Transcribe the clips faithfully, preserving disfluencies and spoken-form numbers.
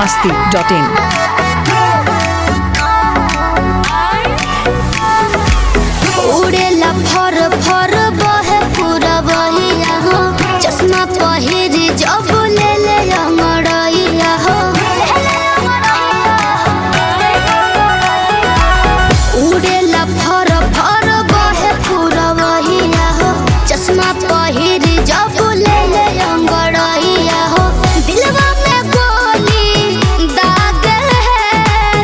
masti dot in. उड़ेला फर फर बहे पूरा बहिया हो चश्मा पहिरी जब ले ले अंगड़ैया हो उड़ेला फर फर बहे पूरा बहिया हो चश्मा पहिरी जब ले ले अंगड़ैया हो दिलवा में गोली दाग है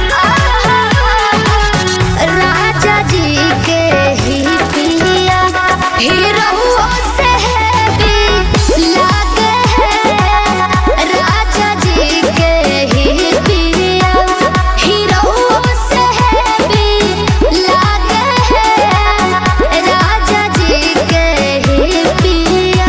राजा जी के ही पिया हीरो से भी लागे है राजा जी के ही पिया हीरो से भी लागे है राजा जी के ही पिया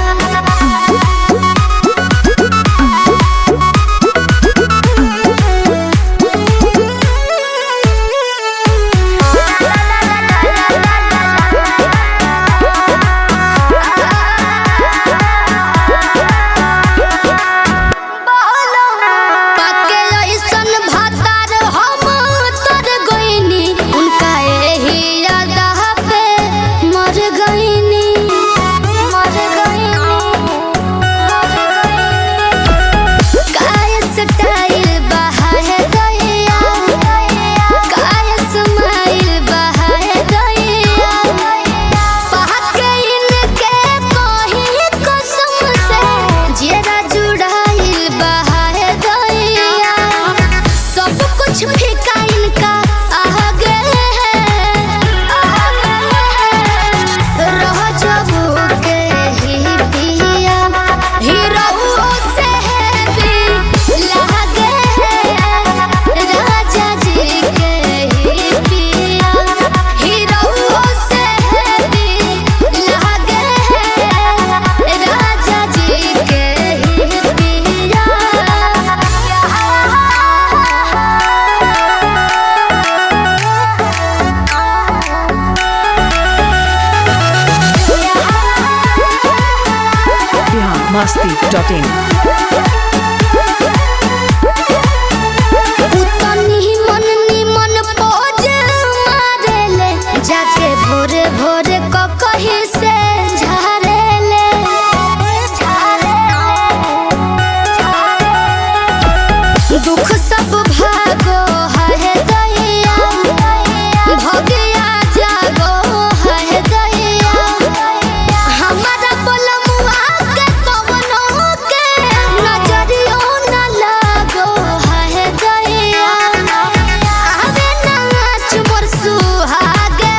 पाके ऐसन भातार हम तर गइनी उनका एही यादा पे मर गइनी मर गइनी काय स्टाइल बहाए गइया काय स्माइल बहाए गइया पाके इनके कहीं कसम से जेरा जुड़ाइल बहाए गइया सब कुछ फीका इनका आगे है रह जाबू के ही पिया हीरो से भी लागे है राजा जी के ही पिया हीरो से भी लागे है राजा जी के ही पिया Bihar masti dot in. उतनी मन निमन पोज मारेले जाके भोरे भोरे क कही से झारेले दुख सब भागो है दैया भगिया जागो है दैया हमारा बलमुआ के कवनो के नजरियो न लागो है दैया आवे नाच मोर सुहागे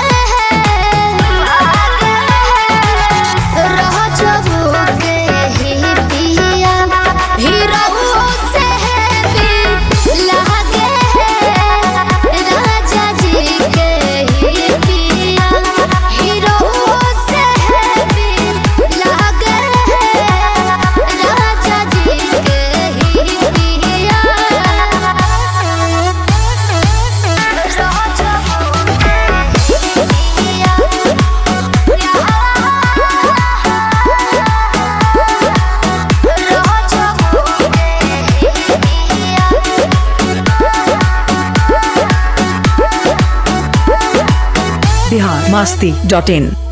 रह जाबू के ही पिया हीरो से भी लागे है राजा जी के ही पिया हीरो से भी लागे है राजा जी के ही पिया रह जाबू के ही पिया Bihar masti dot in.